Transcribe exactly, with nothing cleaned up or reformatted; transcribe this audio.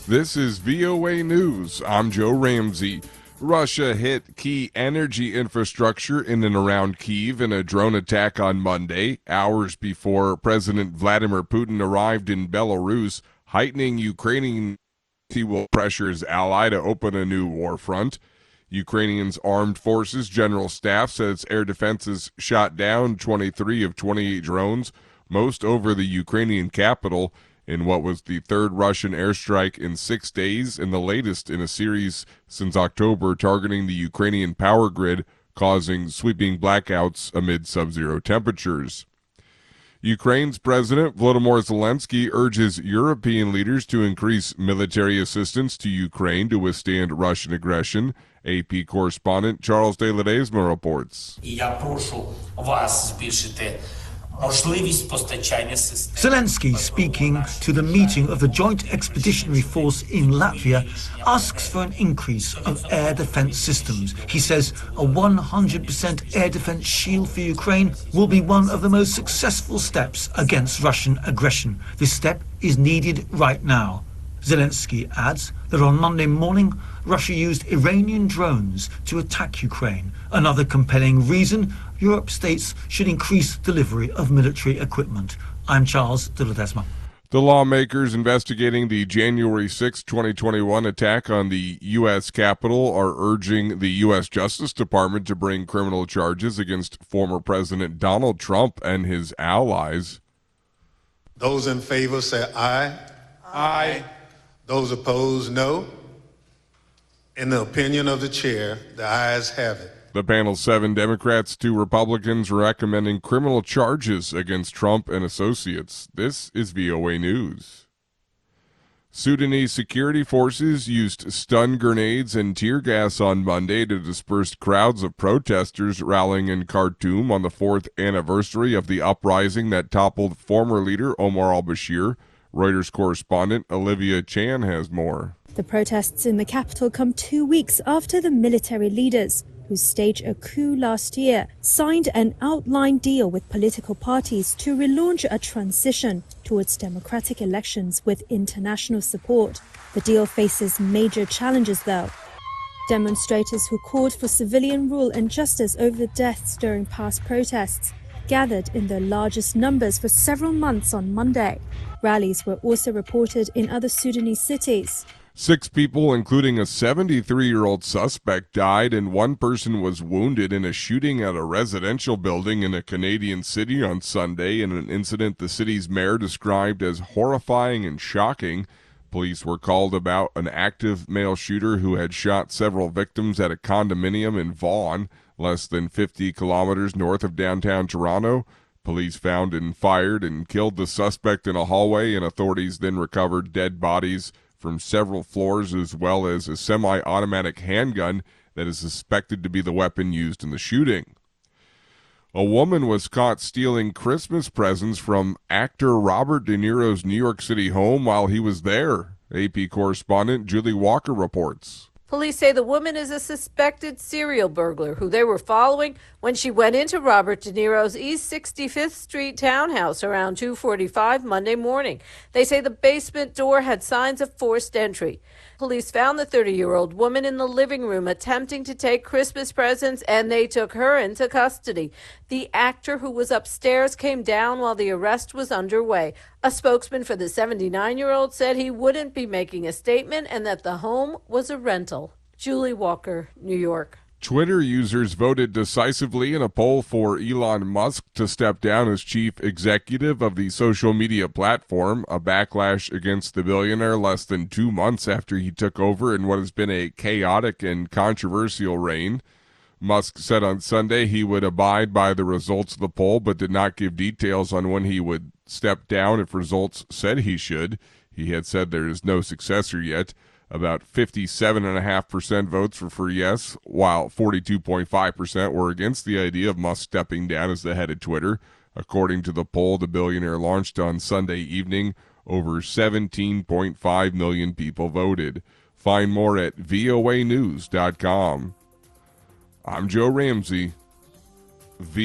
This is V O A News. I'm Joe Ramsey. Russia hit key energy infrastructure in and around Kyiv in a drone attack on Monday, hours before President Vladimir Putin arrived in Belarus, heightening Ukrainian pressures ally to open a new war front. Ukrainian's armed forces general staff says air defenses shot down twenty-three of twenty-eight drones, most over the Ukrainian capital, in what was the third Russian airstrike in six days and the latest in a series since October targeting the Ukrainian power grid, causing sweeping blackouts amid sub-zero temperatures. Ukraine's President Volodymyr Zelensky urges European leaders to increase military assistance to Ukraine to withstand Russian aggression. A P correspondent Charles de Ledesma reports. Zelensky, speaking to the meeting of the Joint Expeditionary Force in Latvia, asks for an increase of air defense systems. He says a one hundred percent air defense shield for Ukraine will be one of the most successful steps against Russian aggression. This step is needed right now. Zelensky adds that on Monday morning, Russia used Iranian drones to attack Ukraine. Another compelling reason Europe states should increase delivery of military equipment. I'm Charles de Ledesma. The lawmakers investigating the January sixth, twenty twenty-one attack on the U S Capitol are urging the U S Justice Department to bring criminal charges against former President Donald Trump and his allies. Those in favor say aye. Aye. Those opposed, no. In the opinion of the chair, the ayes have it. The panel's seven Democrats, two Republicans recommending criminal charges against Trump and associates. This is V O A News. Sudanese security forces used stun grenades and tear gas on Monday to disperse crowds of protesters rallying in Khartoum on the fourth anniversary of the uprising that toppled former leader Omar al-Bashir. Reuters correspondent Olivia Chan has more. The protests in the capital come two weeks after the military leaders, who staged a coup last year, signed an outline deal with political parties to relaunch a transition towards democratic elections with international support. The deal faces major challenges, though. Demonstrators who called for civilian rule and justice over the deaths during past protests gathered in their largest numbers for several months on Monday. Rallies were also reported in other Sudanese cities. Six people, including a seventy-three-year-old suspect, died and one person was wounded in a shooting at a residential building in a Canadian city on Sunday in an incident the city's mayor described as horrifying and shocking. Police were called about an active male shooter who had shot several victims at a condominium in Vaughan, less than fifty kilometers north of downtown Toronto. Police found and fired and killed the suspect in a hallway, and authorities then recovered dead bodies from several floors, as well as a semi-automatic handgun that is suspected to be the weapon used in the shooting. A woman was caught stealing Christmas presents from actor Robert De Niro's New York City home while he was there. A P correspondent Julie Walker reports. Police say the woman is a suspected serial burglar who they were following when she went into Robert De Niro's East sixty-fifth Street townhouse around two forty-five Monday morning. They say the basement door had signs of forced entry. Police found the thirty-year-old woman in the living room attempting to take Christmas presents, and they took her into custody. The actor who was upstairs came down while the arrest was underway. A spokesman for the seventy-nine-year-old said he wouldn't be making a statement and that the home was a rental. Julie Walker, New York. Twitter users voted decisively in a poll for Elon Musk to step down as chief executive of the social media platform, a backlash against the billionaire less than two months after he took over in what has been a chaotic and controversial reign. Musk said on Sunday he would abide by the results of the poll, but did not give details on when he would step down if results said he should. He had said there is no successor yet. About fifty-seven point five percent votes were for yes, while forty-two point five percent were against the idea of Musk stepping down as the head of Twitter. According to the poll the billionaire launched on Sunday evening, over seventeen point five million people voted. Find more at V O A news dot com. I'm Joe Ramsey. V